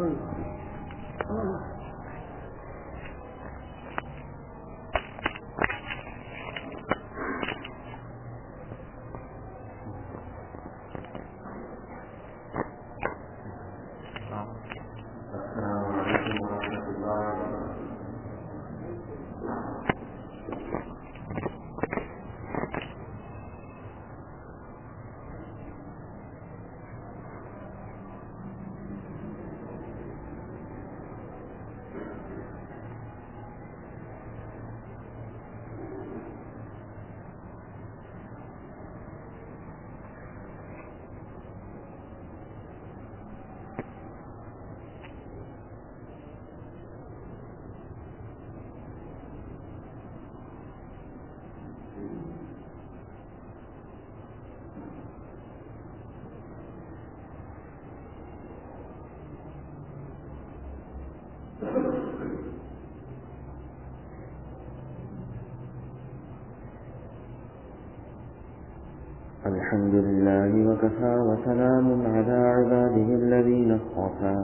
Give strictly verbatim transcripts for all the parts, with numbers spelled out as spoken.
الحمد لله وكفى وسلام على عباده الذين اصطفى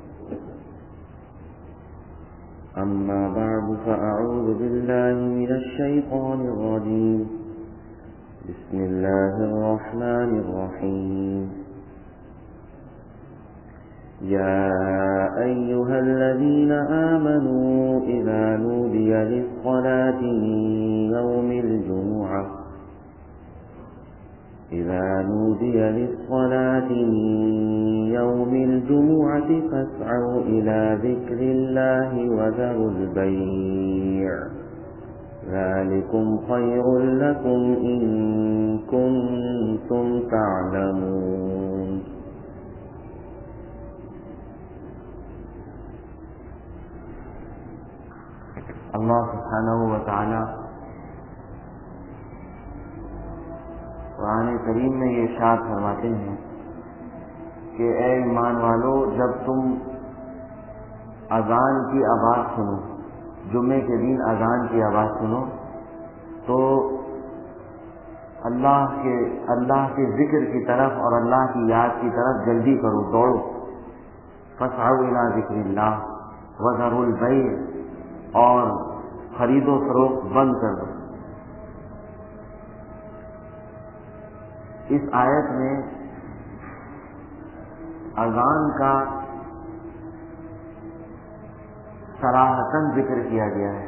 أما بعد فأعوذ بالله من الشيطان الرجيم بسم الله الرحمن الرحيم يا أيها الذين آمنوا إذا نودي للصلاة من يوم الجمعة إذا نودي للصلاة من يوم الجمعة فاسعوا إلى ذكر الله وذروا البيع ذلكم خير لكم إن كنتم تعلمون. اللہ سبحانہ و تعالی قرآن کریم میں یہ ارشاد فرماتے ہیں کہ اے ایمان والو، جب تم اذان کی آواز سنو، جمعے کے دن اذان کی آواز سنو، تو اللہ کے اللہ کے ذکر کی طرف اور اللہ کی یاد کی طرف جلدی کرو، دوڑو. فاسعوا الی ذکر اللہ وذروا البیع، اور خرید و فروخت بند کر دو. اس آیت میں اذان کا صراحتاً ذکر کیا گیا ہے.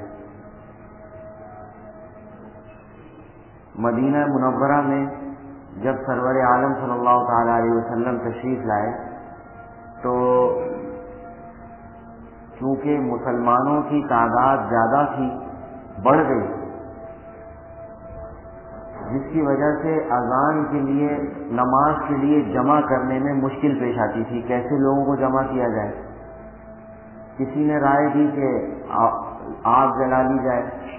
مدینہ منورہ میں جب سرور عالم صلی اللہ تعالی علیہ وسلم تشریف لائے تو چونکہ مسلمانوں کی تعداد زیادہ تھی، بڑھ گئی، جس کی وجہ سے اذان کے لیے، نماز کے لیے جمع کرنے میں مشکل پیش آتی تھی. کیسے لوگوں کو جمع کیا جائے؟ کسی نے رائے دی کہ آگ جلا لی جائے،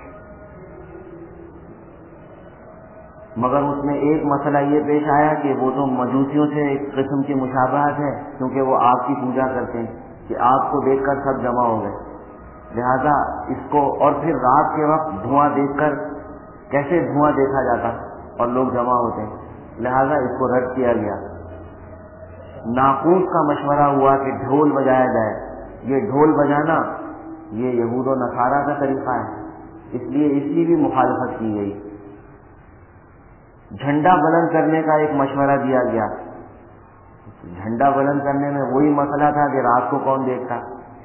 مگر اس میں ایک مسئلہ یہ پیش آیا کہ وہ تو مجوسیوں سے ایک قسم کی مشابہت ہے، کیونکہ وہ آگ کی پوجا کرتے ہیں، کہ آگ کو دیکھ کر سب جمع ہو گئے. لہذا اس کو، اور پھر رات کے وقت دھواں دیکھ کر کیسے دھواں دیکھا جاتا اور لوگ جمع ہوتے ہیں، لہذا اس کو رد کیا گیا. ناقوس کا مشورہ ہوا کہ ڈھول بجایا جائے. یہ ڈھول بجانا یہ یہود و نصارہ کا طریقہ ہے، اس لیے اس کی بھی مخالفت کی گئی. جھنڈا بلند کرنے کا ایک مشورہ دیا گیا. جھنڈا بلند کرنے میں وہی مسئلہ تھا کہ رات کو کون دیکھتا.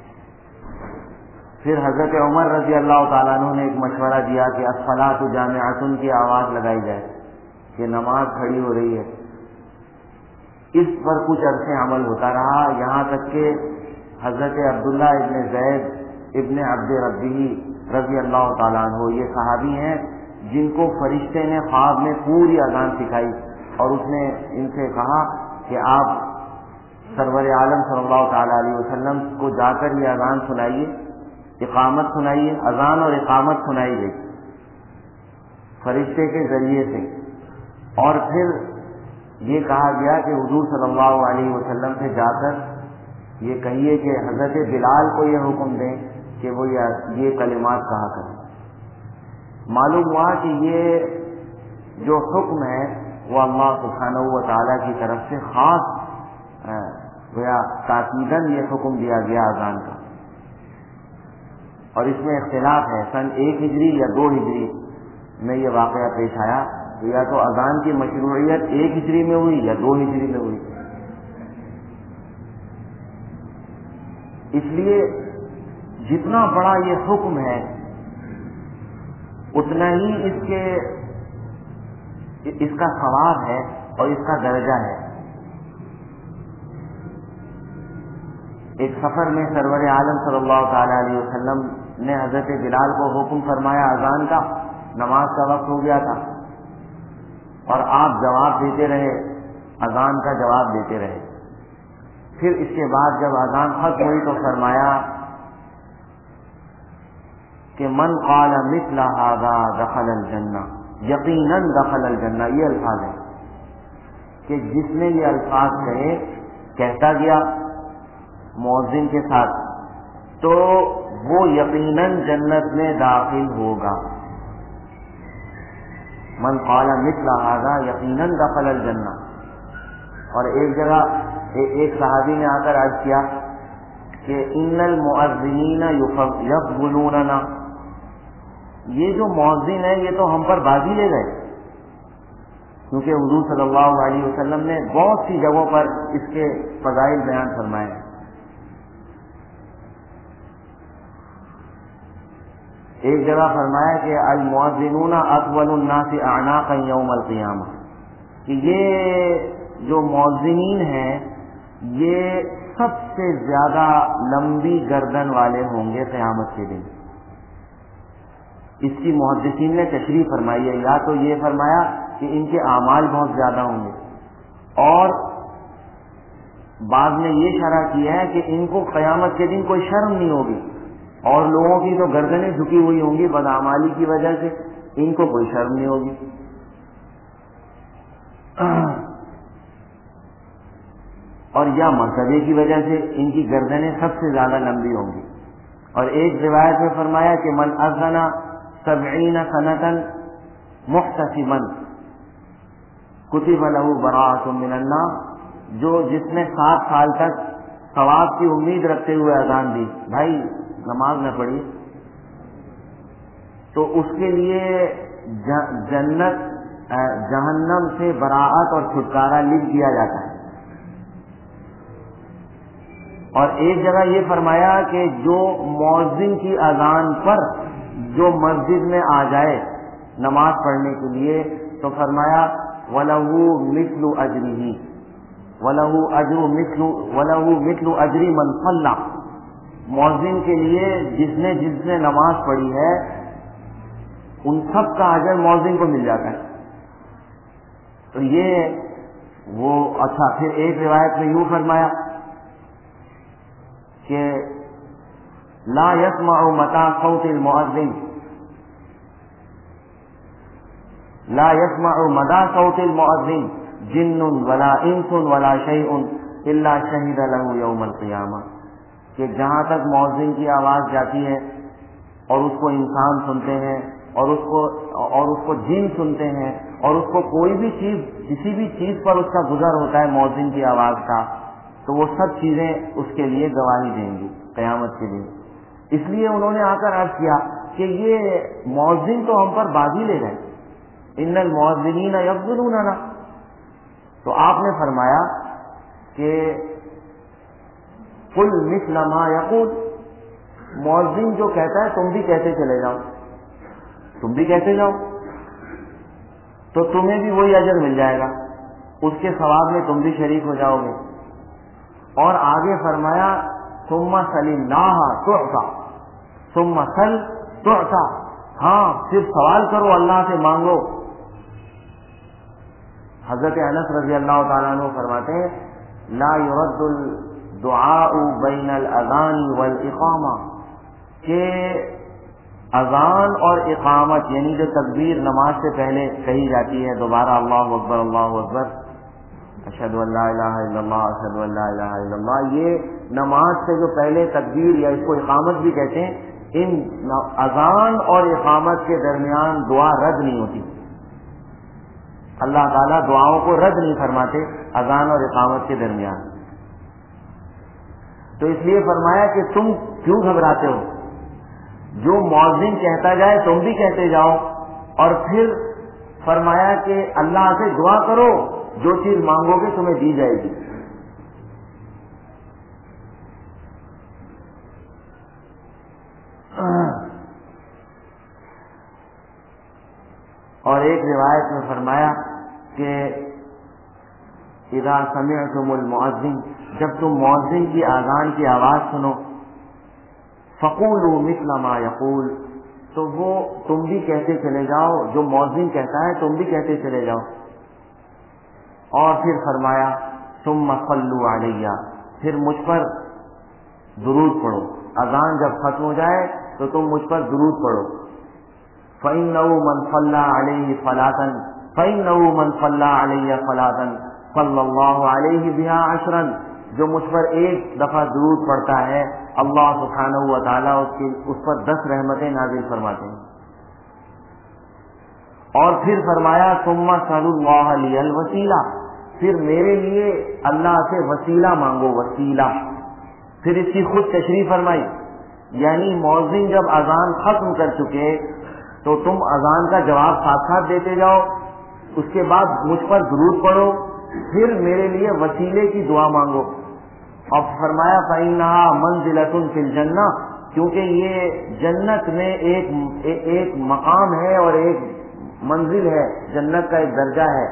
پھر حضرت عمر رضی اللہ تعالیٰ عنہ نے ایک مشورہ دیا کہ الصلاۃ جامعۃ کی آواز لگائی جائے، کہ نماز کھڑی ہو رہی ہے. اس پر کچھ عرصے عمل ہوتا رہا، یہاں تک کہ حضرت عبداللہ ابن زید ابن عبد ربہ رضی اللہ تعالیٰ عنہ، یہ صحابی ہیں جن کو فرشتے نے خواب میں پوری اذان سکھائی، اور اس نے ان سے کہا کہ آپ سرور عالم صلی اللہ تعالیٰ علیہ وسلم کو جا کر یہ اذان سنائیے، اقامت سنائیے. اذان اور اقامت سنائی گئی فرشتے کے ذریعے سے. اور پھر یہ کہا گیا کہ حضور صلی اللہ علیہ وسلم سے جا کر یہ کہیے کہ حضرت بلال کو یہ حکم دیں کہ وہ یہ کلمات کہا کریں. معلوم ہوا کہ یہ جو حکم ہے وہ اللہ سبحانہ و تعالیٰ کی طرف سے خاص گویا تاکیداً یہ حکم دیا گیا اذان کا. اور اس میں اختلاف ہے، سن ایک ہجری یا دو ہجری میں یہ واقعہ پیش آیا، تو یا تو اذان کی مشروعیت ایک ہجری میں ہوئی یا دو ہجری میں ہوئی. اس لیے جتنا بڑا یہ حکم ہے اتنا ہی اس کے اس کا ثواب ہے اور اس کا درجہ ہے. ایک سفر میں سرور عالم صلی اللہ تعالی علیہ وسلم نے حضرت بلال کو حکم فرمایا اذان کا، نماز کا وقت ہو گیا تھا اور آپ جواب دیتے رہے، اذان کا جواب دیتے رہے. پھر اس کے بعد جب اذان ختم ہوئی تو فرمایا کہ من قال مثل هذا دخل الجنہ، یقیناً دخل الجنہ. یہ الفاظ ہیں کہ جس نے یہ الفاظ کہے، کہتا گیا مؤذن کے ساتھ، تو وہ یقیناً جنت میں داخل ہوگا. من قال مثل هذا یقیناً دخل الجنہ. اور ایک جگہ ایک صحابی نے آ کر عرض کیا کہ ان المؤذنین یفضلوننا، یہ جو مؤذن ہے یہ تو ہم پر بازی لے گئے، کیونکہ حضور صلی اللہ علیہ وسلم نے بہت سی جگہوں پر اس کے فضائل بیان فرمائے. ایک جگہ فرمایا کہ المؤذنون اطول الناس اعناقا یوم القیامہ، کہ یہ جو مؤذنین ہیں یہ سب سے زیادہ لمبی گردن والے ہوں گے قیامت کے دن. اس کی محدثین نے تشریح فرمائی ہے، یا تو یہ فرمایا کہ ان کے اعمال بہت زیادہ ہوں گے، اور بعد میں یہ شرح کیا ہے کہ ان کو قیامت کے دن کوئی شرم نہیں ہوگی، اور لوگوں کی تو گردنیں جھکی ہوئی ہوں گی بدعمالی کی وجہ سے، ان کو کوئی شرم نہیں ہوگی. اور یا مرتبے کی وجہ سے ان کی گردنیں سب سے زیادہ لمبی ہوں گی. اور ایک روایت میں فرمایا کہ من اذن سبعین سنۃ محتسبا کتب له براءۃ من النار، جو جس نے سات سال تک ثواب کی امید رکھتے ہوئے اذان دی، بھائی نماز نہ پڑھی، تو اس کے لیے جنت جہنم سے براءت اور چھٹکارا لکھ دیا جاتا ہے. اور ایک جگہ یہ فرمایا کہ جو مؤذن کی اذان پر جو مسجد میں آ جائے نماز پڑھنے کے لیے، تو فرمایا وَلَهُ مِثْلُ أَجْرِهِ وَلَهُ أَجْرُ مِثْلُ وَلَهُ مِثْلُ أَجْرِ مَنْ صَلَّى، مؤذن کے لیے جس نے جس نے نماز پڑھی ہے ان سب کا اجر مؤذن کو مل جاتا ہے. تو یہ وہ اچھا. پھر ایک روایت میں یوں فرمایا کہ لا يسمع متى صوت المؤذن لا يسمع مدى صوت المؤذن جن ولا انس ولا شيء الا شهد له يوم القيامة، کہ جہاں تک مؤذن کی آواز جاتی ہے اور اس کو انسان سنتے ہیں اور اس کو اور اس کو جن سنتے ہیں اور اس کو کوئی بھی چیز کسی بھی چیز پر اس کا گزر ہوتا ہے مؤذن کی آواز کا، تو وہ سب چیزیں اس کے لیے گواہی دیں گی قیامت کے دن. اس لیے انہوں نے آ کر عرض کیا کہ یہ مؤذن تو ہم پر بازی لے گئے، ان المؤذنین یفضلوننا. تو آپ نے فرمایا کہ قل مثل ما یقول، مؤذن جو کہتا ہے تم بھی کہتے چلے جاؤ، تم بھی کہتے جاؤ، تو تمہیں بھی وہی اجر مل جائے گا، اس کے ثواب میں تم بھی شریک ہو جاؤ گے. اور آگے فرمایا ثم سل اللہ تعطى، ثم سل تعطى، ہاں پھر سوال کرو اللہ سے مانگو. حضرت انس رضی اللہ تعالیٰ عنہ فرماتے ہیں لا يرد الدعاء بین الاذان والاقامہ، کہ اذان اور اقامت یعنی جو تکبیر نماز سے پہلے کہی جاتی ہے دوبارہ اللہ اکبر اللہ اکبر اشہد ان لا الہ الا اللہ اشہد ان لا الہ الا اللہ، یہ نماز سے جو پہلے تکبیر یا اس کو اقامت بھی کہتے ہیں، ان اذان اور اقامت کے درمیان دعا رد نہیں ہوتی. اللہ تعالیٰ دعاؤں کو رد نہیں فرماتے اذان اور اقامت کے درمیان. تو اس لیے فرمایا کہ تم کیوں گھبراتے ہو، جو مؤذن کہتا جائے تم بھی کہتے جاؤ، اور پھر فرمایا کہ اللہ سے دعا کرو، جو چیز مانگو گے تمہیں دی جائے گی۔ اور ایک روایت میں فرمایا کہ اذا سمعتم المؤذن، جب تم مؤذن کی اذان کی آواز سنو، فقولوا مثل ما یقول، تو وہ تم بھی کہتے چلے جاؤ، جو مؤذن کہتا ہے تم بھی کہتے چلے جاؤ۔ اور پھر فرمایا ثم صلوا علیہ، پھر مجھ پر درود پڑھو، اذان جب ختم ہو جائے تو تم مجھ پر درود پڑھو۔ فإنه من صلى عليه صلاة فإنه من صلى علي صلاة صلی اللہ علیہ بها عشرا، جو مجھ پر ایک دفعہ درود پڑھتا ہے اللہ سبحانہ و تعالیٰ اس کی اس پر دس رحمتیں نازل فرماتے ہیں۔ اور پھر فرمایا ثم صلوا اللہ لی الوسیلہ، پھر میرے لیے اللہ سے وسیلہ مانگو، وسیلہ۔ پھر اس کی خود تشریح فرمائی، یعنی مؤذن جب اذان ختم کر چکے تو تم اذان کا جواب ساتھ ساتھ دیتے جاؤ، اس کے بعد مجھ پر درود پڑھو، پھر میرے لیے وسیلے کی دعا مانگو۔ اور فرمایا فإنها منزلۃ فی الجنہ، کیونکہ یہ جنت میں ایک ایک مقام ہے اور ایک منزل ہے، جنت کا ایک درجہ ہے۔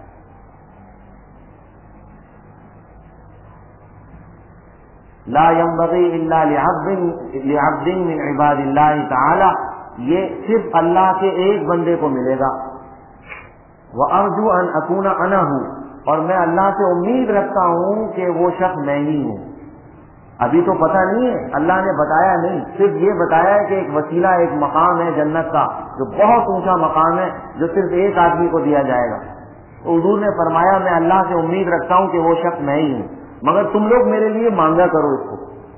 لا ينبغي الا لعبد لعبد من عباد اللہ تعالی، یہ صرف اللہ کے ایک بندے کو ملے گا۔ وارجو ان اکون انا ہوں، اور میں اللہ سے امید رکھتا ہوں کہ وہ شخص میں ہی ہوں۔ ابھی تو پتہ نہیں ہے، اللہ نے بتایا نہیں، صرف یہ بتایا ہے کہ ایک وسیلہ، ایک مقام ہے جنت کا جو بہت اونچا مقام ہے، جو صرف ایک آدمی کو دیا جائے گا۔ تو حضور نے فرمایا میں اللہ سے امید رکھتا ہوں کہ وہ شخص میں ہی ہوں، مگر تم لوگ میرے لیے مانگا کرو اس کو۔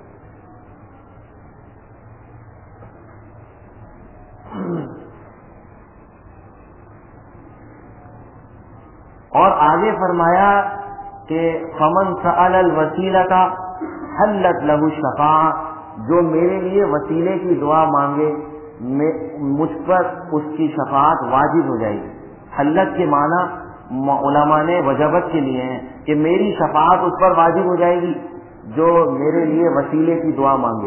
اور آگے فرمایا کہ فمن سأل الوسیلۃ حلت لہ الشفاعۃ، جو میرے لیے وسیلے کی دعا مانگے مجھ پر اس کی شفاعت واجب ہو جائے گی۔ حلت کے معنی علماء نے وجبت کے لیے ہیں کہ میری شفاعت اس پر واجب ہو جائے گی جو میرے لیے وسیلے کی دعا مانگے۔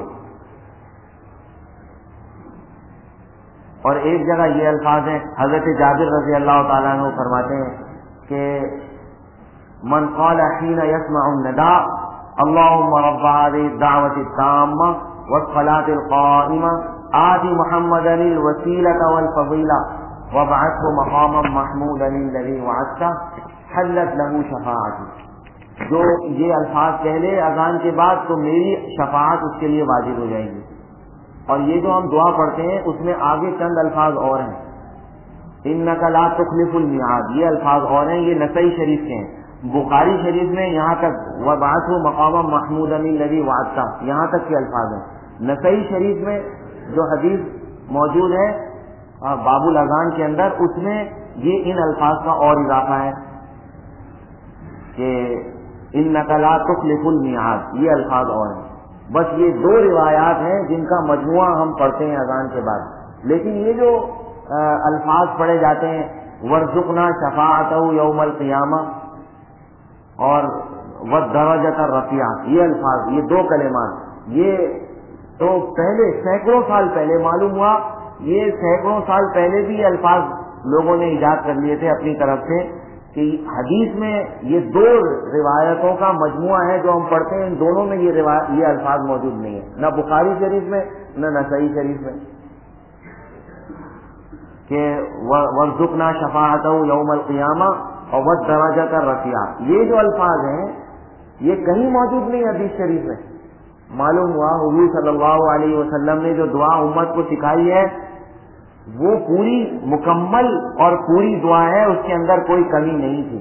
اور ایک جگہ یہ الفاظ ہیں، حضرت جابر رضی اللہ تعالیٰ عنہ فرماتے ہیں کہ من قال حين يسمع النداء اللهم رب هذه الدعوة التامة والصلاة القائمة آت محمدا الوسيلة والفضيلة وابعثه مقاما محمودا الذي وعدته حلت له شفاعتي، جو یہ الفاظ کہہ لے اذان کے بعد تو میری شفاعت اس کے لیے واجب ہو جائے گی۔ اور یہ جو ہم دعا پڑھتے ہیں اس میں آگے چند الفاظ اور ہیں، انک لا تخلف المیعاد، یہ الفاظ اور ہیں، یہ نسائی شریف کے ہیں۔ بخاری شریف میں یہاں تک وبعثه مقاما محمودا الذی وعدته، یہاں تک کے الفاظ ہیں۔ نسائی شریف میں جو حدیث موجود ہے باب الاذان کے اندر، اس میں یہ ان الفاظ کا اور اضافہ ہے کہ انک لا تخلف المیعاد، یہ الفاظ اور ہیں۔ بس یہ دو روایات ہیں جن کا مجموعہ ہم پڑھتے ہیں اذان کے بعد، لیکن یہ جو الفاظ پڑھے جاتے ہیں وارزقنا شفاعتہ یوم القیامہ اور والدرجۃ الرفیعہ، یہ الفاظ، یہ دو کلمات، یہ تو پہلے سینکڑوں سال پہلے معلوم ہوا، یہ سینکڑوں سال پہلے بھی الفاظ لوگوں نے ایجاد کر لیے تھے اپنی طرف سے کہ حدیث میں یہ دو روایتوں کا مجموعہ ہے جو ہم پڑھتے ہیں، ان دونوں میں یہ روایت یہ الفاظ موجود نہیں ہے، نہ بخاری شریف میں نہ نسائی شریف میں، کہ وارزقنا شفاعتہ یوم القیامہ اور والدرجۃ الرفیعہ، یہ جو الفاظ ہیں یہ کہیں موجود نہیں حدیث شریف میں۔ معلوم ہوا حضور صلی اللہ علیہ وسلم نے جو دعا امت کو سکھائی ہے وہ پوری مکمل اور پوری دعا ہے، اس کے اندر کوئی کمی نہیں تھی۔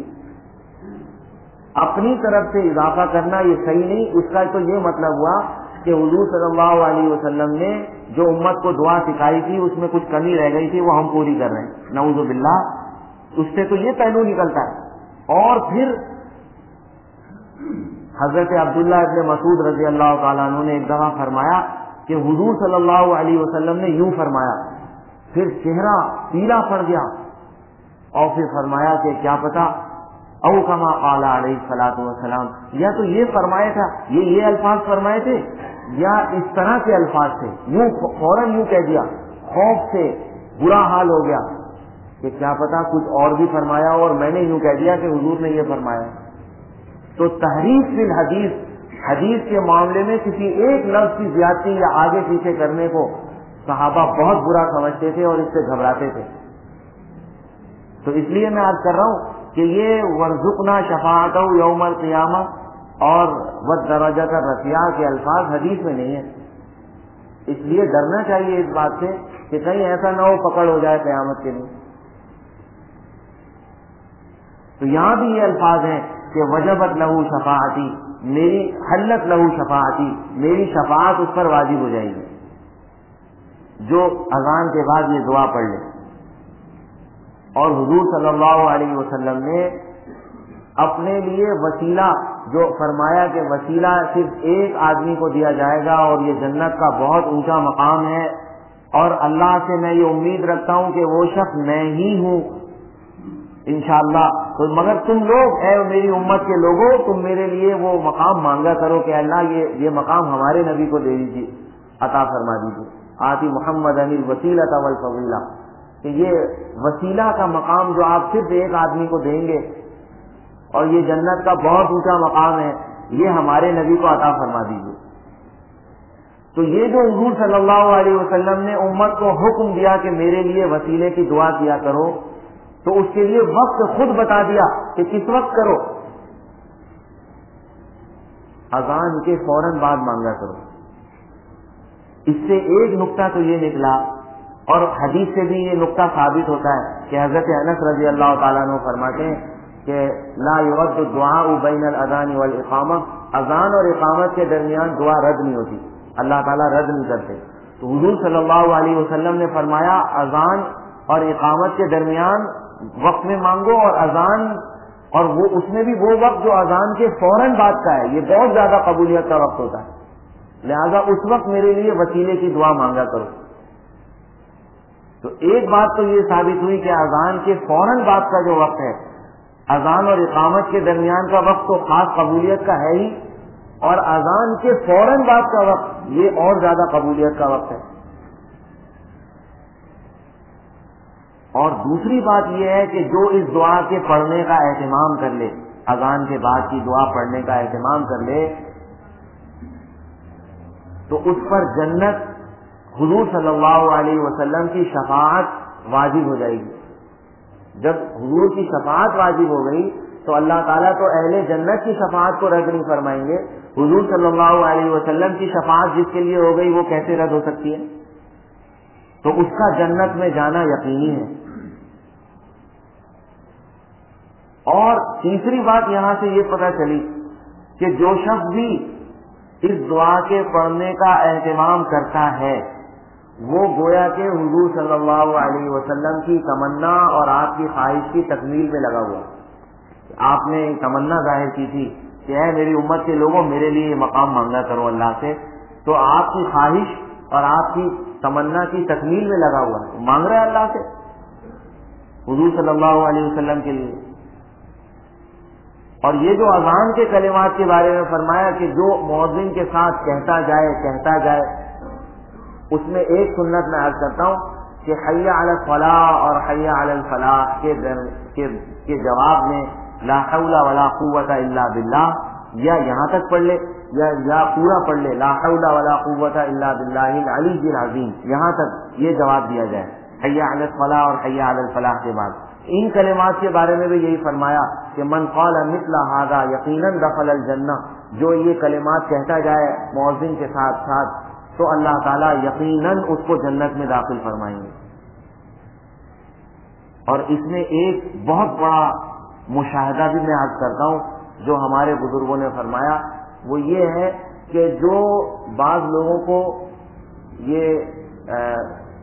اپنی طرف سے اضافہ کرنا یہ صحیح نہیں، اس کا تو یہ مطلب ہوا کہ حضور صلی اللہ علیہ وسلم نے جو امت کو دعا سکھائی تھی اس میں کچھ کمی رہ گئی تھی، وہ ہم پوری کر رہے ہیں، نعوذ باللہ، اس سے تو یہ پہلو نکلتا ہے۔ اور پھر حضرت عبداللہ ابن مسعود رضی اللہ تعالیٰ عنہ نے ایک دفعہ فرمایا کہ حضور صلی اللہ علیہ وسلم نے یوں فرمایا، پھر چہرہ پیلا پڑ گیا اور پھر فرمایا کہ کیا پتا او کما قال علیہ الصلوۃ والسلام، یا تو یہ فرمایا تھا، یہ یہ الفاظ فرمائے تھے یا اس طرح کے الفاظ تھے، یوں فوراً یوں کہہ دیا، خوف سے برا حال ہو گیا کہ کیا پتا کچھ اور بھی فرمایا اور میں نے یوں کہہ دیا کہ حضور نے یہ فرمایا۔ تو تحریف فی الحدیث، حدیث کے معاملے میں کسی ایک لفظ کی زیادتی یا آگے پیچھے کرنے کو صحابہ بہت برا سمجھتے تھے اور اس سے گھبراتے تھے۔ تو اس لیے میں عرض کر رہا ہوں کہ یہ ورزقنا شفاعتہ یوم القیامہ اور والدرجۃ الرفیعہ کے الفاظ حدیث میں نہیں ہیں، اس لیے ڈرنا چاہیے اس بات سے کہ کہیں ایسا نہ ہو پکڑ ہو جائے قیامت کے لیے۔ تو یہاں بھی یہ الفاظ ہیں کہ وجبت لہو شفاعتی، میری حلت لہو شفاعتی، میری شفاعت اس پر واجب ہو جائے گی جو اذان کے بعد یہ دعا پڑھ لے۔ اور حضور صلی اللہ علیہ وسلم نے اپنے لیے وسیلہ جو فرمایا کہ وسیلہ صرف ایک آدمی کو دیا جائے گا اور یہ جنت کا بہت اونچا مقام ہے، اور اللہ سے میں یہ امید رکھتا ہوں کہ وہ شخص میں ہی ہوں انشاءاللہ۔ تو مگر تم لوگ اے میری امت کے لوگوں، تم میرے لیے وہ مقام مانگا کرو کہ اللہ یہ یہ مقام ہمارے نبی کو دے دیجیے، عطا فرما دیجیے، آتی محمد علی الوسیلۃ والفضیلہ، کہ یہ وسیلہ کا مقام جو آپ صرف ایک آدمی کو دیں گے اور یہ جنت کا بہت اونچا مقام ہے، یہ ہمارے نبی کو عطا فرما دیجیے۔ تو یہ جو حضور صلی اللہ علیہ وسلم نے امت کو حکم دیا کہ میرے لیے وسیلے کی دعا کیا کرو، تو اس کے لیے وقت خود بتا دیا کہ کس وقت کرو، اذان کے فوراً بعد مانگا کرو۔ اس سے ایک نقطہ تو یہ نکلا، اور حدیث سے بھی یہ نقطہ ثابت ہوتا ہے کہ حضرت انس رضی اللہ تعالیٰ عنہ فرماتے ہیں کہ لا يرد الدعاء بین الاذان والاقامہ، اذان اور اقامت کے درمیان دعا رد نہیں ہوتی، اللہ تعالیٰ رد نہیں کرتے۔ تو حضور صلی اللہ علیہ وسلم نے فرمایا اذان اور اقامت کے درمیان وقت میں مانگو، اور اذان اور وہ اس میں بھی وہ وقت جو اذان کے فوراً بعد کا ہے، یہ بہت زیادہ قبولیت کا وقت ہوتا ہے، لہذا اس وقت میرے لیے وسیلے کی دعا مانگا کرو۔ تو ایک بات تو یہ ثابت ہوئی کہ اذان کے فوراً بعد کا جو وقت ہے، اذان اور اقامت کے درمیان کا وقت تو خاص قبولیت کا ہے ہی، اور اذان کے فوراً بعد کا وقت یہ اور زیادہ قبولیت کا وقت ہے۔ اور دوسری بات یہ ہے کہ جو اس دعا کے پڑھنے کا اہتمام کر لے، اذان کے بعد کی دعا پڑھنے کا اہتمام کر لے، تو اس پر جنت حضور صلی اللہ علیہ وسلم کی شفاعت واجب ہو جائے گی۔ جب حضور کی شفاعت واجب ہو گئی تو اللہ تعالیٰ تو اہل جنت کی شفاعت کو رد نہیں فرمائیں گے، حضور صلی اللہ علیہ وسلم کی شفاعت جس کے لیے ہو گئی وہ کیسے رد ہو سکتی ہے؟ تو اس کا جنت میں جانا یقینی ہے۔ اور تیسری بات یہاں سے یہ پتہ چلی کہ جو شخص بھی اس دعا کے پڑھنے کا اہتمام کرتا ہے وہ گویا کہ حضور صلی اللہ علیہ وسلم کی تمنا اور آپ کی خواہش کی تکمیل میں لگا ہوا۔ آپ نے تمنا ظاہر کی تھی کہ اے میری امت کے لوگوں میرے لیے یہ مقام مانگا کرو اللہ سے، تو آپ کی خواہش اور آپ کی تمنا کی تکمیل میں لگا ہوا ہے، مانگ رہے اللہ سے حضور صلی اللہ علیہ وسلم کے لیے۔ اور یہ جو اذان کے کلمات کے بارے میں فرمایا کہ جو مؤذن کے ساتھ کہتا جائے کہتا جائے، اس میں ایک سنت میں عرض کرتا ہوں کہ حی علی الصلاۃ اور حی علی الفلاح کے کے, کے جواب میں لا حول ولا قوت الا باللہ یا یہاں تک پڑھ لے یا یا پورا پڑھ لے لا حول ولا قوت الا باللہ العلی العظیم، یہاں تک یہ جواب دیا جائے حی علی الصلاۃ اور حی علی الفلاح کے بعد۔ ان کلمات کے بارے میں بھی یہی فرمایا کہ من قال مثل هذا یقیناً دخل الجنہ، جو یہ کلمات کہتا جائے مؤذن کے ساتھ ساتھ تو اللہ تعالیٰ یقیناً اس کو جنت میں داخل فرمائیں گے۔ اور اس میں ایک بہت بڑا مشاہدہ بھی میں عرض کرتا ہوں جو ہمارے بزرگوں نے فرمایا، وہ یہ ہے کہ جو بعض لوگوں کو یہ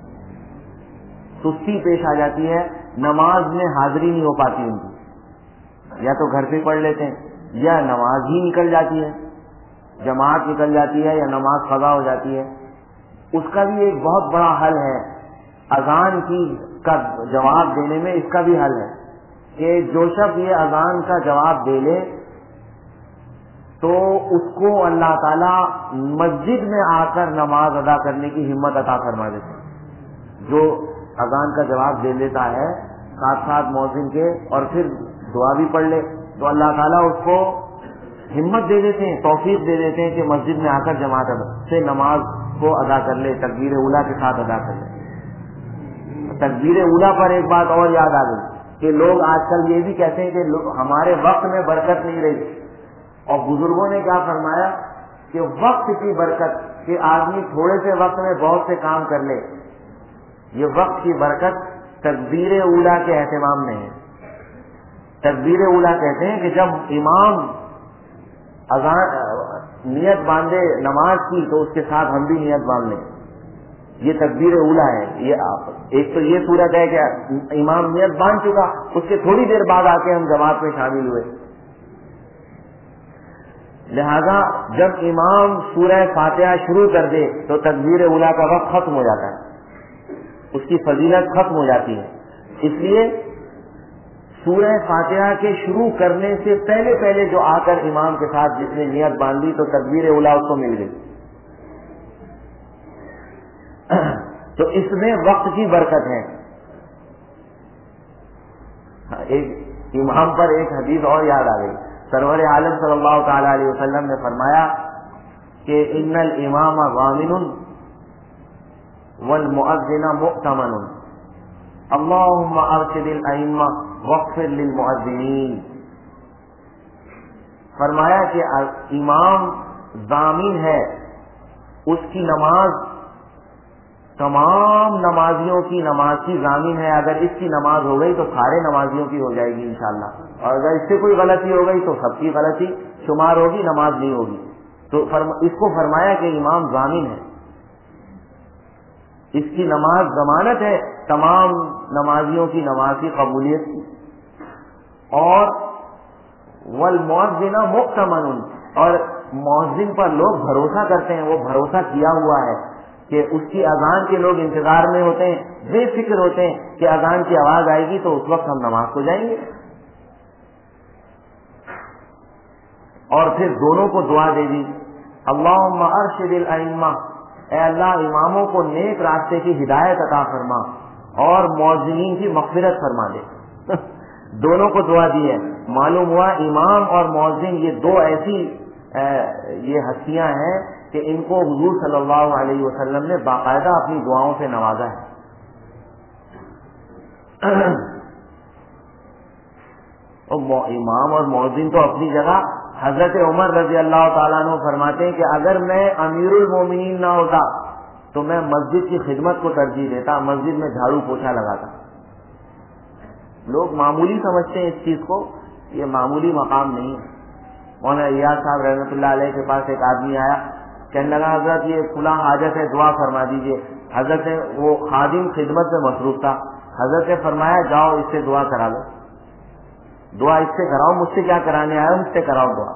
سستی پیش آ جاتی ہے، نماز میں حاضری نہیں ہو پاتی ان کی، یا تو گھر پہ پڑھ لیتے ہیں یا نماز ہی نکل جاتی ہے، جماعت نکل جاتی ہے یا نماز قضا ہو جاتی ہے، اس کا بھی ایک بہت بڑا حل ہے، اذان کی کا جواب دینے میں اس کا بھی حل ہے کہ جو شخص یہ اذان کا جواب دے لے تو اس کو اللہ تعالیٰ مسجد میں آ کر نماز ادا کرنے کی ہمت عطا فرما دیتے ہیں۔ جو اذان کا جواب دے لیتا ہے ساتھ ساتھ مؤذن کے اور پھر دعا بھی پڑھ لے تو اللہ تعالیٰ اس کو ہمت دے دیتے ہیں، توفیق دے دیتے ہیں کہ مسجد میں آ کر جماعت سے نماز کو ادا کر لے، تکبیر اولیٰ کے ساتھ ادا کر لے۔ تکبیر اولیٰ پر ایک بات اور یاد آ گئی کہ لوگ آج کل یہ بھی کہتے ہیں کہ ہمارے وقت میں برکت نہیں رہی، اور بزرگوں نے کیا فرمایا کہ وقت کی برکت، کہ آدمی تھوڑے سے وقت میں بہت سے کام کر لے، یہ وقت کی برکت تکبیر اولیٰ کے اہتمام میں ہے۔ تکبیر اولیٰ کہتے ہیں کہ جب امام اذان نیت باندھے نماز کی تو اس کے ساتھ ہم بھی نیت باندھ لیں، یہ تکبیر اولیٰ ہے۔ یہ ایک تو یہ صورت ہے کہ امام نیت باندھ چکا، اس کے تھوڑی دیر بعد آ کے ہم جماعت میں شامل ہوئے، لہذا جب امام سورہ فاتحہ شروع کر دے تو تکبیر اولیٰ کا وقت ختم ہو جاتا ہے، اس کی فضیلت ختم ہو جاتی ہے۔ اس لیے سورہ فاتحہ کے شروع کرنے سے پہلے پہلے جو آ کر امام کے ساتھ جس نے نیت باندھی تو تکبیر اولیٰ اس کو مل گئی، تو اس میں وقت کی برکت ہے۔ ایک امام پر ایک حدیث اور یاد آ گئی، سرور عالم صلی اللہ تعالی علیہ وسلم نے فرمایا کہ ان الامام ضامن والمؤذن مؤتمن اللہم ارشد الائمہ واغفر للمؤذنین۔ فرمایا کہ امام ضامن ہے، اس کی نماز تمام نمازیوں کی نماز کی ضامن ہے، اگر اس کی نماز ہو گئی تو سارے نمازیوں کی ہو جائے گی انشاءاللہ، اور اگر اس سے کوئی غلطی ہو گئی تو سب کی غلطی شمار ہوگی، نماز نہیں ہوگی۔ تو اس کو فرمایا کہ امام ضامن ہے، اس کی نماز ضمانت ہے تمام نمازیوں کی نماز کی قبولیت کی۔ اور والمؤذن مؤتمن، اور مؤذن پر لوگ بھروسہ کرتے ہیں، وہ بھروسہ کیا ہوا ہے کہ اس کی اذان کے لوگ انتظار میں ہوتے ہیں، بے فکر ہوتے ہیں کہ اذان کی آواز آئے گی تو اس وقت ہم نماز کو جائیں گے، اور پھر دونوں کو دعا دے دی، اللہم ارشد الائمہ، اے اللہ اماموں کو نیک راستے کی ہدایت عطا فرما اور مؤذنین کی مغفرت فرما دے۔ دونوں کو دعا دی ہے۔ معلوم ہوا امام اور مؤذن یہ دو ایسی یہ ہستیاں ہیں کہ ان کو حضور صلی اللہ علیہ وسلم نے باقاعدہ اپنی دعاؤں سے نوازا ہے۔ امام اور مؤذن تو اپنی جگہ، حضرت عمر رضی اللہ تعالیٰ عنہ فرماتے ہیں کہ اگر میں امیر المومنین نہ ہوتا تو میں مسجد کی خدمت کو ترجیح دیتا، مسجد میں جھاڑو پوچھا لگاتا۔ لوگ معمولی سمجھتے ہیں اس چیز کو، یہ معمولی مقام نہیں ہے۔ مولانا ریاض صاحب رحمۃ اللہ علیہ کے پاس ایک آدمی آیا، کہنے لگا حضرت یہ فلاں حاجت ہے، دعا فرما دیجئے۔ حضرت نے، وہ خادم خدمت میں مصروف تھا، حضرت نے فرمایا جاؤ اس سے دعا کرا لو، دعا اس سے کراؤ، مجھ سے کیا کرانے آئے، مجھ سے کراؤ دعا۔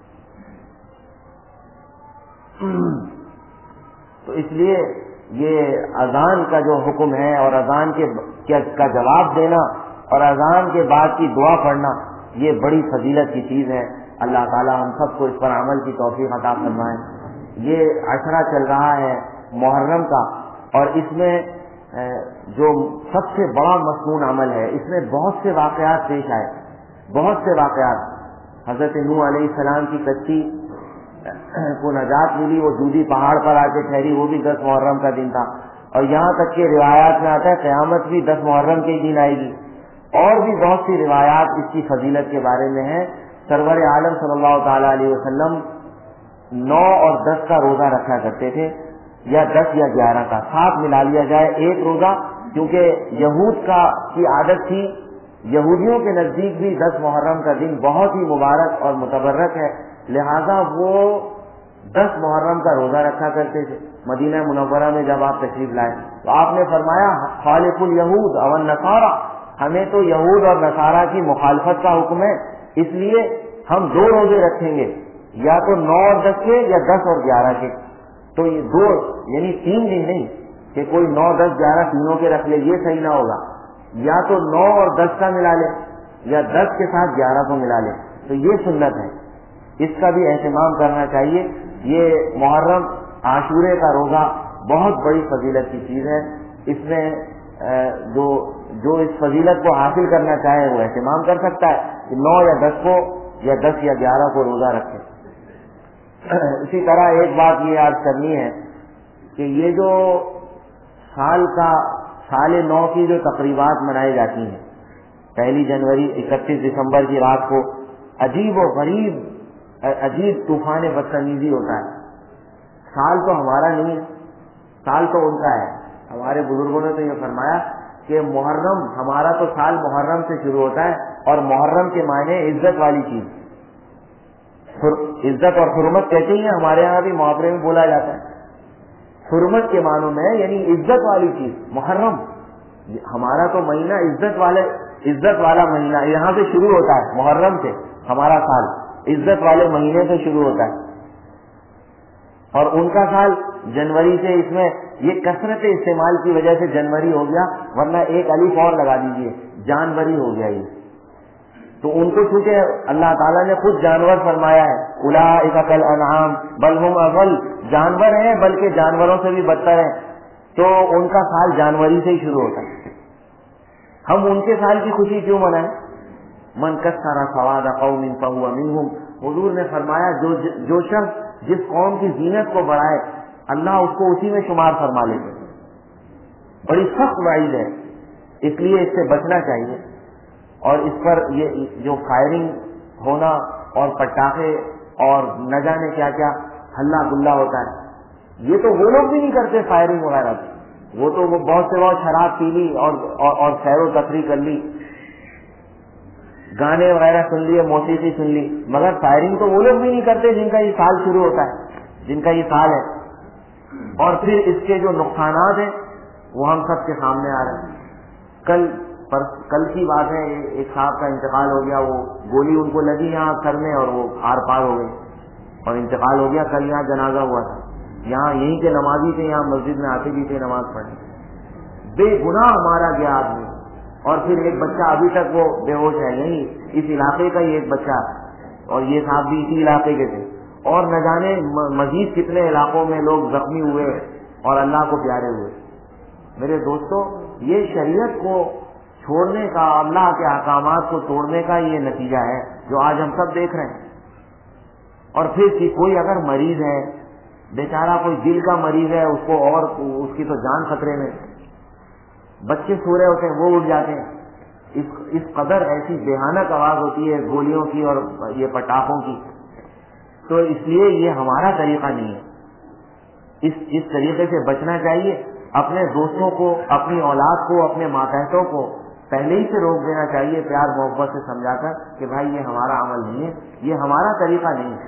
تو اس لیے یہ اذان کا جو حکم ہے اور اذان کے کا جواب دینا اور اذان کے بعد کی دعا پڑھنا، یہ بڑی فضیلت کی چیز ہے۔ اللہ تعالی ہم سب کو اس پر عمل کی توفیق عطا فرمائے۔ یہ عشرہ چل رہا ہے محرم کا، اور اس میں جو سب سے بڑا مسنون عمل ہے، اس میں بہت سے واقعات پیش آئے، بہت سے واقعات۔ حضرت نوح علیہ السلام کی کشتی کو نجات ملی، وہ جودی پہاڑ پر آ کے ٹھہری، وہ بھی دس محرم کا دن تھا، اور یہاں تک کہ روایات میں آتا ہے قیامت بھی دس محرم کے دن آئے گی، اور بھی بہت سی روایات اس کی فضیلت کے بارے میں ہیں۔ سرور عالم صلی اللہ تعالی علیہ وسلم نو اور دس کا روزہ رکھا کرتے تھے، یا دس یا گیارہ کا، ساتھ ملا لیا جائے ایک روزہ، کیونکہ یہود کا کی عادت تھی، یہودیوں کے نزدیک بھی دس محرم کا دن بہت ہی مبارک اور متبرک ہے، لہذا وہ دس محرم کا روزہ رکھا کرتے تھے۔ مدینہ منورہ میں جب آپ تشریف لائے تو آپ نے فرمایا خالف الیہود او النصارى، ہمیں تو یہود اور نصارہ کی مخالفت کا حکم ہے، اس لیے ہم دو روزے رکھیں گے، یا تو نو اور دس کے یا دس اور گیارہ کے، تو یہ دو یعنی تین دن نہیں کہ کوئی نو دس گیارہ تینوں کے رکھ لے، یہ صحیح نہ ہوگا، یا تو نو اور دس کا ملا لے یا دس کے ساتھ گیارہ کو ملا لے، تو یہ سنت ہے، اس کا بھی اہتمام کرنا چاہیے۔ یہ محرم عاشورے کا روزہ بہت بڑی فضیلت کی چیز ہے، اس میں جو جو اس فضیلت کو حاصل کرنا چاہے وہ اہتمام کر سکتا ہے کہ نو یا دس کو یا دس یا گیارہ کو روزہ رکھے۔ اسی طرح ایک بات یہ یاد کرنی ہے کہ یہ جو سال کا سال نو کی جو تقریبات منائی جاتی ہیں، پہلی جنوری اکتیس دسمبر کی رات کو عجیب و غریب عجیب طوفان بدتمیزی ہوتا ہے۔ سال تو ہمارا نہیں ہے، سال تو ان کا ہے۔ ہمارے بزرگوں نے تو یہ فرمایا کہ محرم ہمارا تو سال محرم سے شروع ہوتا ہے، اور محرم کے معنی عزت والی چیز، عزت اور حرمت کہتے ہیں، ہمارے یہاں بھی محاورے میں بولا جاتا ہے حرمت کے معنوں میں، یعنی عزت والی چیز محرم۔ ہمارا تو مہینہ عزت والے عزت والا مہینہ یہاں سے شروع ہوتا ہے، محرم سے ہمارا سال عزت والے مہینے سے شروع ہوتا ہے، اور ان کا سال جنوری سے۔ اس میں یہ کثرت استعمال کی وجہ سے جنوری ہو گیا، ورنہ ایک الف اور لگا دیجئے جانوری ہو گیا۔ یہ تو ان کو چونکہ اللہ تعالیٰ نے خود جانور فرمایا ہے، اولئک کالانعام بل ہم اضل، جانور ہیں بلکہ جانوروں سے بھی بدتر ہیں، تو ان کا سال جانوری سے ہی شروع ہوتا ہے۔ ہم ان کے سال کی خوشی کیوں منائیں؟ من کسر سواد قوم فهو منهم، حضور نے فرمایا جو جو شخص جس قوم کی زینت کو بڑھائے اللہ اس کو اسی میں شمار فرما لیتے۔ بڑی سخت وعید ہے، اس لیے اس سے بچنا چاہیے۔ اور اس پر یہ جو فائرنگ ہونا اور پٹاخے اور نہ جانے کیا کیا ہلا گلا ہوتا ہے، یہ تو وہ لوگ بھی نہیں کرتے فائرنگ وغیرہ کی، وہ تو وہ بہت سے بہت شراب پی لی اور اور سیر و تفریح کر لی، گانے وغیرہ سن لیے، موسیقی سن لی، مگر فائرنگ تو وہ لوگ بھی نہیں کرتے جن کا یہ سال شروع ہوتا ہے، جن کا یہ سال ہے۔ اور پھر اس کے جو نقصانات ہیں وہ ہم سب کے سامنے آ رہے ہیں۔ کل پر کل کی بات ہے، ایک صاحب کا انتقال ہو گیا، وہ گولی ان کو لگی یہاں سر میں اور وہ آر پار ہو گئی اور انتقال ہو گیا۔ کل یہاں جنازہ ہوا تھا، یہاں یہیں کے نمازی تھے، یہاں مسجد میں آتے بھی تھے نماز پڑھنے، بے گناہ مارا گیا آدمی۔ اور پھر ایک بچہ ابھی تک وہ بے ہوش ہے، یہی اس علاقے کا ہی ایک بچہ، اور یہ صاحب بھی اسی علاقے کے تھے، اور نہ جانے مزید کتنے علاقوں میں لوگ زخمی ہوئے اور اللہ کو پیارے ہوئے۔ میرے دوستو، یہ شریعت کو چھوڑنے کا، اللہ کے احکامات کو توڑنے کا یہ نتیجہ ہے جو آج ہم سب دیکھ رہے ہیں۔ اور پھر کہ کوئی اگر مریض ہے، بیچارہ کوئی دل کا مریض ہے، اس کو اور اس کی تو جان خطرے میں، بچے سو رہے ہوتے ہیں وہ اٹھ جاتے ہیں، اس اس قدر ایسی بھیانک آواز ہوتی ہے گولیوں کی اور یہ پٹاخوں کی۔ تو اس لیے یہ ہمارا طریقہ نہیں ہے، اس اس طریقے سے بچنا چاہیے۔ اپنے دوستوں کو، اپنی اولاد کو، اپنے ماتحتوں کو پہلے ہی سے روک دینا چاہیے، پیار محبت سے سمجھا کر کہ بھائی یہ ہمارا عمل نہیں ہے، یہ ہمارا طریقہ نہیں ہے۔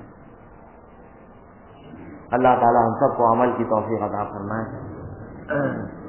اللہ تعالی ہم سب کو عمل کی توفیق عطا فرمائے۔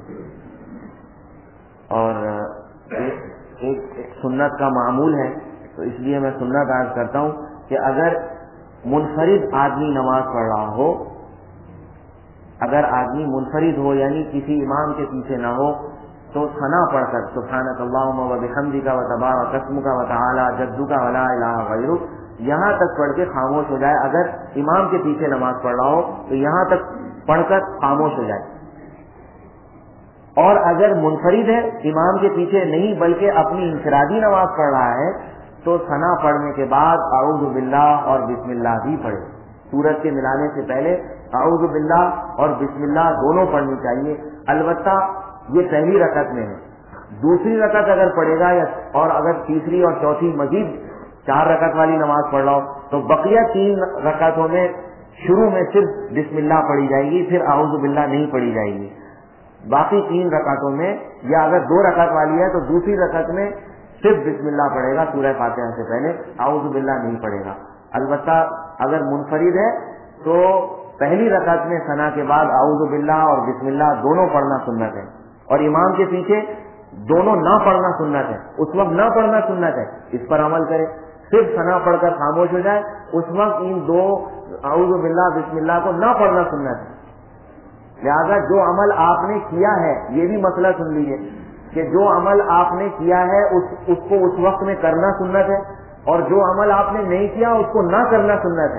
اور ایک, ایک سنت کا معمول ہے، تو اس لیے میں سنت عرض کرتا ہوں کہ اگر منفرد آدمی نماز پڑھ رہا ہو، اگر آدمی منفرد ہو یعنی کسی امام کے پیچھے نہ ہو، تو ثنا پڑھ کر سبحانک اللہم و بحمدک و تبارک اسمک و تعالی جدک و لا الہ غیرک، یہاں تک پڑھ کے خاموش ہو جائے۔ اگر امام کے پیچھے نماز پڑھ رہا ہو تو یہاں تک پڑھ کر خاموش ہو جائے۔ اور اگر منفرد ہے، امام کے پیچھے نہیں بلکہ اپنی انفرادی نماز پڑھ رہا ہے، تو ثنا پڑھنے کے بعد اعوذ باللہ اور بسم اللہ بھی پڑھے۔ سورت کے ملانے سے پہلے اعوذ باللہ اور بسم اللہ دونوں پڑھنی چاہیے۔ البتہ یہ پہلی رکعت میں ہے، دوسری رکعت اگر پڑھے گا یا اور اگر تیسری اور چوتھی مزید چار رکعت والی نماز پڑھ رہا ہو تو بقیہ تین رکعتوں میں شروع میں صرف بسم اللہ پڑھی جائے گی، پھر اعوذ باللہ نہیں پڑھی جائے گی۔ باقی تین رکعتوں میں یا اگر دو رکعت والی ہے تو دوسری رکعت میں صرف بسم اللہ پڑھے گا، سورہ فاتحہ سے پہلے اعوذ باللہ نہیں پڑھے گا۔ البتہ اگر منفرد ہے تو پہلی رکعت میں ثنا کے بعد اعوذ باللہ اور بسم اللہ دونوں پڑھنا سنت ہے، اور امام کے پیچھے دونوں نہ پڑھنا سنت ہے، اس وقت نہ پڑھنا سنت ہے، اس پر عمل کرے۔ صرف ثنا پڑھ کر خاموش ہو جائے، اس وقت ان دو اعوذ باللہ بسم اللہ کو نہ پڑھنا سنت ہے۔ لہذا جو عمل آپ نے کیا ہے، یہ بھی مسئلہ سن لیجیے کہ جو عمل آپ نے کیا ہے اس, اس کو اس وقت میں کرنا سنت ہے، اور جو عمل آپ نے نہیں کیا اس کو نہ کرنا سنت ہے۔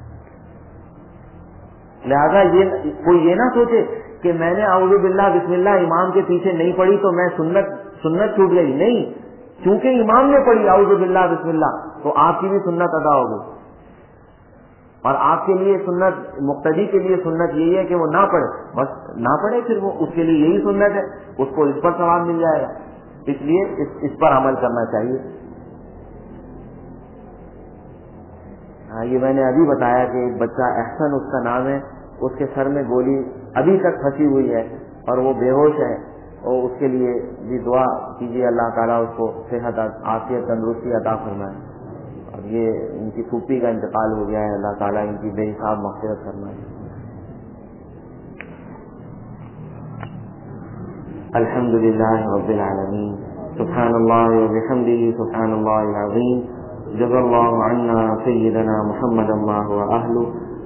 لہذا یہ کوئی یہ نہ سوچے کہ میں نے اعوذ باللہ بسم اللہ امام کے پیچھے نہیں پڑھی تو میں سنت سنت چھوٹ گئی، نہیں، چونکہ امام نے پڑھی اعوذ باللہ بسم اللہ تو آپ کی بھی سنت ادا ہو گئی، اور آپ کے لیے سنت، مقتدی کے لیے سنت یہی ہے کہ وہ نہ پڑھے، بس نہ پڑھے، پھر وہ اس کے لیے یہی سنت ہے، اس کو اس پر ثواب مل جائے گا، اس لیے اس, اس پر عمل کرنا چاہیے۔ ہاں یہ میں نے ابھی بتایا کہ ایک بچہ احسن اس کا نام ہے، اس کے سر میں گولی ابھی تک پھنسی ہوئی ہے اور وہ بے ہوش ہے، اور اس کے لیے بھی دعا کیجیے اللہ تعالیٰ اس کو صحت عافیت تندرستی عطا فرمائے، اور یہ ان کی پھوپھی کا انتقال ہو گیا ہے، اللہ تعالیٰ ان کی بے حساب مغفرت فرمائے۔ الحمد للہ رب العالمین، سبحان اللہ وبحمدہ، سبحان اللہ العظیم، جزا اللہ عنا سیدنا محمد اللہ واہلہ۔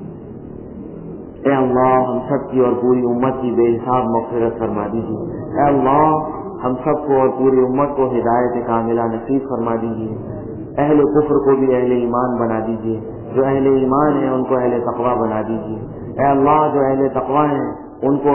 اے اللہ ہم سب کی اور پوری امت کی بے حساب مغفرت فرما دیجیے۔ اے اللہ ہم سب کو اور پوری امت کو ہدایت کاملہ نصیب فرما دیجیے۔ اہل کفر کو بھی اہل ایمان بنا دیجیے، جو اہل ایمان ہیں ان کو اہل تقویٰ بنا دیجیے۔ اے اللہ جو اہل تقویٰ ہیں ان کو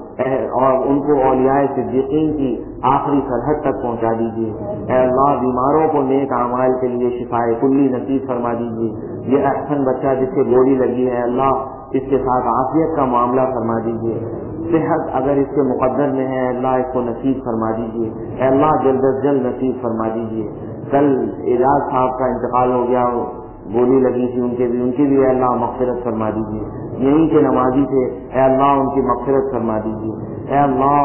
اور ان کو اولیاء صدیقین کی آخری سرحد تک پہنچا دیجیے۔ اے اللہ بیماروں کو نیک اعمال کے لیے شفائے کلی نصیب فرما دیجیے۔ یہ احسن بچہ جس سے گولی لگی ہے اللہ اس کے ساتھ عافیت کا معاملہ فرما دیجیے، صحت اگر اس کے مقدر میں ہے اللہ اس کو نصیب فرما دیجیے۔ اے اللہ جلد از جلد نصیب فرما دیجیے۔ کل اعجاز صاحب کا انتقال ہو گیا، گولی لگی تھی ان کے بھی ان کی بھی اے اللہ مغفرت فرما دیجیے۔ یہیں کے نمازی تھے، اے اللہ ان کی مغفرت فرما دیجیے۔ اے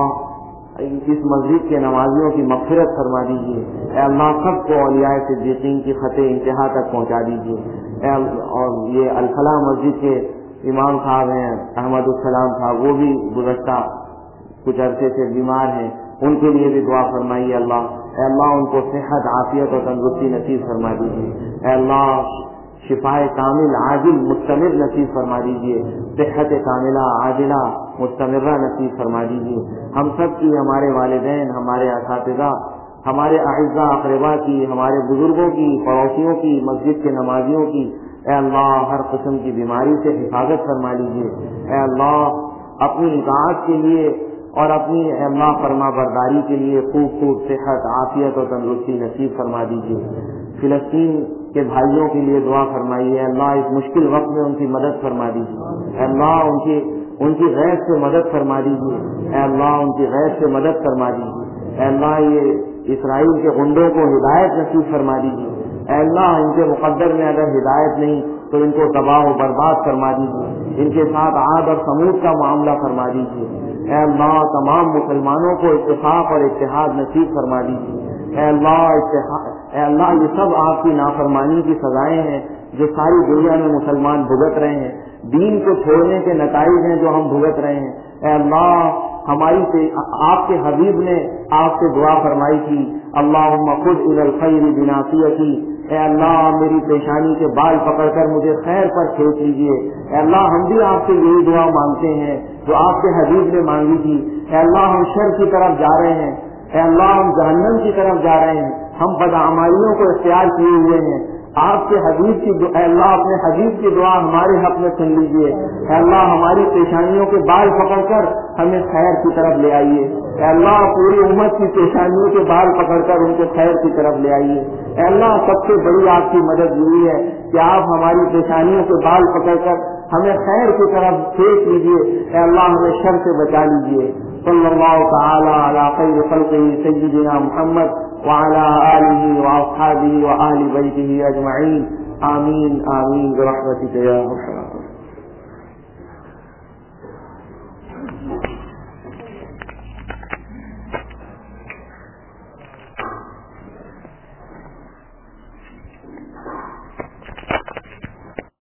اللہ اس مسجد کے نمازیوں کی مغفرت فرما دیجیے۔ اے اللہ سب کو اولیاء صدیقین کی خط انتہا تک پہنچا دیجیے۔ اے اور یہ الفلاح مسجد کے امام صاحب ہیں احمد السلام صاحب، وہ بھی گزشتہ کچھ عرصے سے بیمار ہیں، ان کے لیے بھی دعا فرمائیے اللہ۔ اے اللہ ان کو صحت عافیت اور تندرستی نصیب فرما دیجیے۔ اے اللہ شفائے کامل عاجل مستمر نصیب فرما دیجیے، صحت کاملہ عاجلہ مستمرہ نصیب فرما دیجیے۔ ہم سب کی، ہمارے والدین، ہمارے اساتذہ، ہمارے اعزاء اقربا کی، ہمارے بزرگوں کی، پڑوسیوں کی، مسجد کے نمازیوں کی اے اللہ ہر قسم کی بیماری سے حفاظت فرما لیجیے۔ اے اللہ اپنی اطاعت کے لیے اور اپنی اے اللہ فرما برداری کے لیے خوب خوب صحت عافیت اور تندرستی نصیب فرما دیجیے۔ فلسطین کے بھائیوں کے لیے دعا فرمائیے، اے اللہ اس مشکل وقت میں ان کی مدد فرما دیجیے۔ اے اللہ ان کی ان کی غیظ سے مدد فرما دیجیے۔ اے اللہ ان کی غیظ سے مدد فرما دیجیے۔ اے اللہ یہ اسرائیل کے غنڈوں کو ہدایت نصیب فرما دیجیے۔ اے اللہ ان کے مقدر میں اگر ہدایت نہیں تو ان کو تباہ و برباد فرما دیجیے، ان کے ساتھ عاد اور سمود کا معاملہ فرما دیجیے۔ اے اللہ تمام مسلمانوں کو اتفاق اور اتحاد نصیب فرما دیجیے۔ اے اللہ اتحاد اے اللہ یہ سب آپ کی نافرمانی کی سزائیں ہیں جو ساری دنیا میں مسلمان بھگت رہے ہیں، دین کو چھوڑنے کے نتائج ہیں جو ہم بھگت رہے ہیں۔ اے اللہ ہماری سے آپ کے حبیب نے آپ سے دعا فرمائی تھی، اللہم خذ الی الخیر بناصیتی، اے اللہ میری پیشانی کے بال پکڑ کر مجھے خیر پر کھینچ لیجیے۔ اے اللہ ہم بھی آپ سے یہی دعا مانگتے ہیں جو آپ کے حبیب نے مانگی تھی۔ اے اللہ ہم شر کی طرف جا رہے ہیں، اے اللہ ہم جہنم کی طرف جا رہے ہیں، ہم بدعمالیوں کو اختیار کیے ہوئے ہیں، آپ کے حبیب کی اے اللہ اپنے حبیب کی دعا ہمارے حق میں سن لیجیے۔ اے اللہ ہماری پیشانیوں کے بال پکڑ کر ہمیں خیر کی طرف لے آئیے۔ اے اللہ پوری امت کی پیشانیوں کے بال پکڑ کر ان کو خیر کی طرف لے آئیے۔ اے اللہ سب سے بڑی آپ کی مدد یہی ہے کہ آپ ہماری پیشانیوں کے بال پکڑ کر ہمیں خیر کی طرف کھینچ لیجیے۔ اے اللہ ہمیں شر سے بچا لیجیے۔ صلی اللہ تعالی علی خیر خلقہ سیدنا محمد وعلى آله وأصحابه وأهل بيته أجمعين آمين آمين برحمتك يا أرحم